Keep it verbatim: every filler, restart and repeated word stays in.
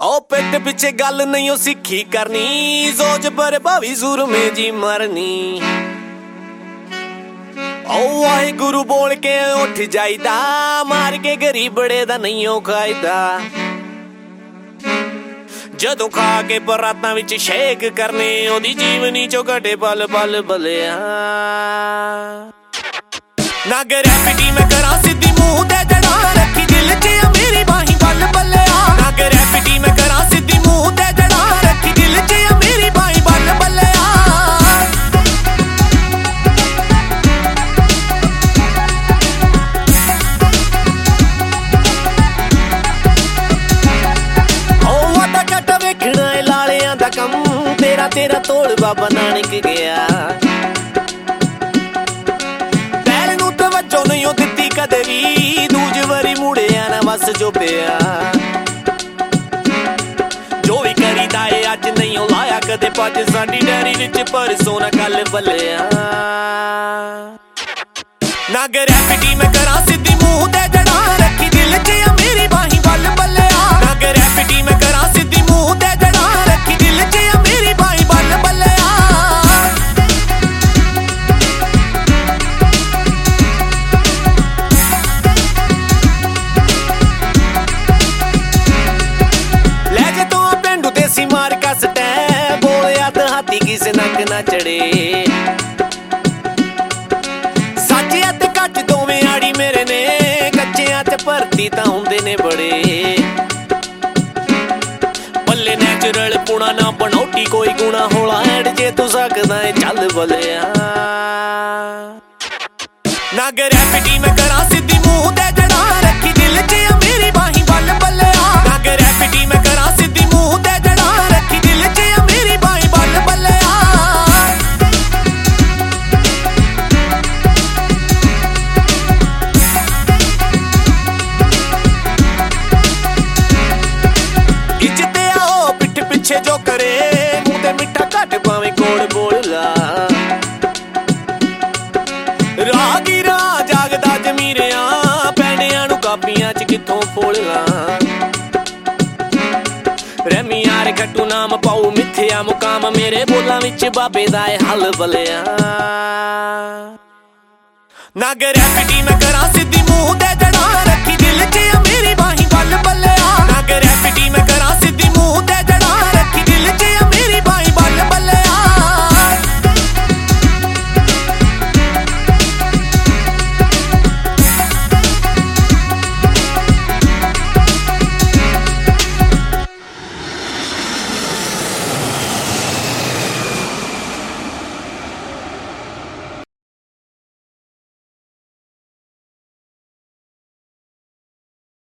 ओ पिट पिछे गल नहीं ओ सिखी करनी, सोच पर भावी सुर में जी मरनी। ओ वाहिगुरु बोल के उठ जाईदा, मार के गरीबड़े दा नहीं ओ खाईदा। जदों खा के परातां विच शेक करने, ओदी जीवनी चो घटे पल पल बलिया। ना ग्रैफिटी मैं करा सीधी मुंह ते जड़ा, रखी दिल च मेरी बाही बल बलिया। ना ग्रैफिटी मैं करा सीधी मुंह ते जड़ा, रखी दिल च मेरी बाही बल बलिया। ओ वादा कट वेखना लालियां दा कम, तेरा तेरा तोड़ बाबा नानक गया। कदे भी दूज वरी मुड़िया ना बस जो पिया। जो भी करीदा है अज नहीं ओ लाया कदे पज, साडी डैरी विच परसों ना कल बलिया। ना ग्रैफिटी मैं करा सीधी मुंह ते जड़ा, रखी दिल च मेरी बाही बल बलिया। ना ग्रैफिटी मैं करा सीधी मुंह ते जड़ा, रखी दिल च मेरी बाही बल बलिया। मार कसटे बोलिया तो हाथी किसे नक ना चढ़े। सच ते कच दोवें आड़ी मेरे ने, कच्चियां ते भरती तां हुंदे ने बड़े। पल्ले नैचुरल पुणा ना बनौटी कोई गुणा, होला हैड जे तू सकदा है चल बलिया। ना ग्रैफिटी मैं करा सीधी मुंह ते जड़ा, रखी दिल च मेरी बाही बल बलिया। ना ग्रैफिटी मैं करा सीधी मुंह ते जड़ा, रखी दिल च मेरी बाही बल बलिया। इज्जते आओ पिठ पिछे जो करे, मुंह ते मिठा घट पावे कोड़ बोलला। रागी राह जागदा जमीरिया, पैंडियां नू कापियां च कित्थों फोलला। रैमी यार खट्टू नाम पाऊ मिथ्या मुकाम, मेरे बोलां विच बाबे दा हल बलिया। ना ग्रैफिटी मैं करा